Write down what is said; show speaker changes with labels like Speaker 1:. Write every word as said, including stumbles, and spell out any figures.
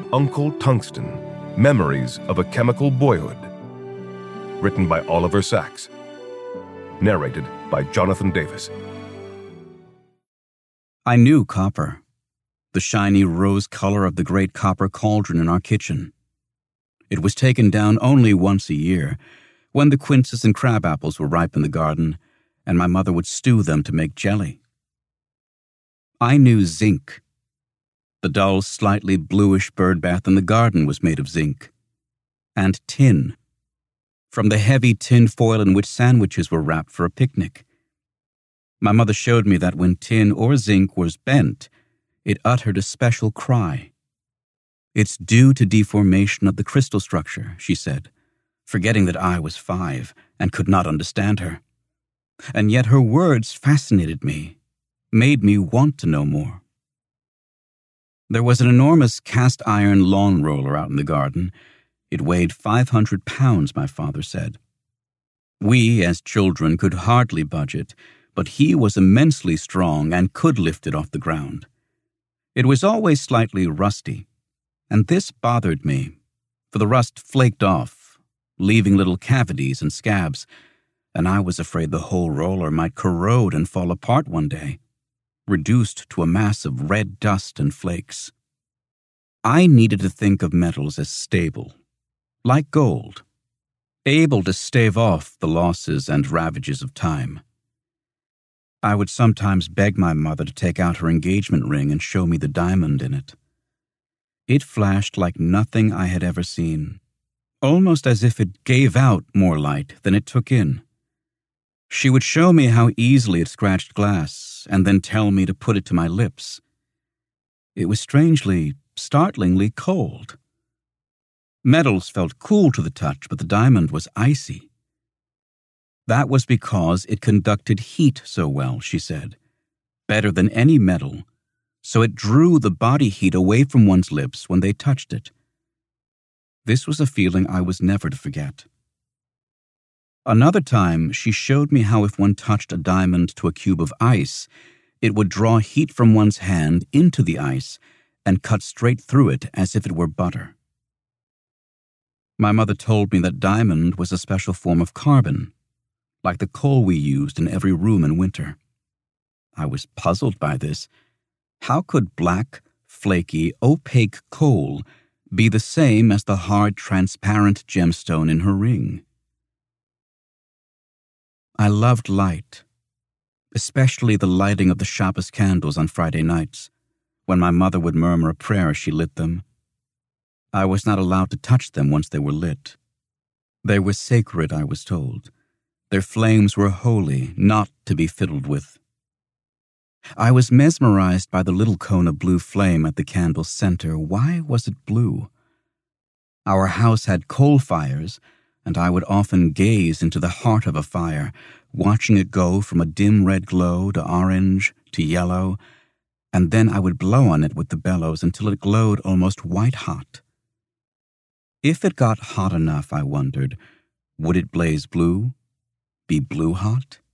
Speaker 1: Uncle Tungsten, Memories of a Chemical Boyhood. Written by Oliver Sacks. Narrated by Jonathan Davis.
Speaker 2: I knew copper, the shiny rose color of the great copper cauldron in our kitchen. It was taken down only once a year, when the quinces and crab apples were ripe in the garden, and my mother would stew them to make jelly. I knew zinc. The dull, slightly bluish bird bath in the garden was made of zinc. And tin, from the heavy tin foil in which sandwiches were wrapped for a picnic. My mother showed me that when tin or zinc was bent, it uttered a special cry. It's due to deformation of the crystal structure, she said, forgetting that I was five and could not understand her. And yet her words fascinated me, made me want to know more. There was an enormous cast-iron lawn roller out in the garden. It weighed five hundred pounds, my father said. We, as children, could hardly budget, but he was immensely strong and could lift it off the ground. It was always slightly rusty, and this bothered me, for the rust flaked off, leaving little cavities and scabs, and I was afraid the whole roller might corrode and fall apart one day, reduced to a mass of red dust and flakes. I needed to think of metals as stable, like gold, able to stave off the losses and ravages of time. I would sometimes beg my mother to take out her engagement ring and show me the diamond in it. It flashed like nothing I had ever seen, almost as if it gave out more light than it took in. She would show me how easily it scratched glass, and then tell me to put it to my lips. It was strangely, startlingly cold. Metals felt cool to the touch, but the diamond was icy. That was because it conducted heat so well, she said, better than any metal, so it drew the body heat away from one's lips when they touched it. This was a feeling I was never to forget. Another time, she showed me how if one touched a diamond to a cube of ice, it would draw heat from one's hand into the ice and cut straight through it as if it were butter. My mother told me that diamond was a special form of carbon, like the coal we used in every room in winter. I was puzzled by this. How could black, flaky, opaque coal be the same as the hard, transparent gemstone in her ring? I loved light, especially the lighting of the Shabbos candles on Friday nights, when my mother would murmur a prayer as she lit them. I was not allowed to touch them once they were lit. They were sacred, I was told. Their flames were holy, not to be fiddled with. I was mesmerized by the little cone of blue flame at the candle's center. Why was it blue? Our house had coal fires, and I would often gaze into the heart of a fire, watching it go from a dim red glow to orange to yellow, and then I would blow on it with the bellows until it glowed almost white-hot. If it got hot enough, I wondered, would it blaze blue, be blue-hot?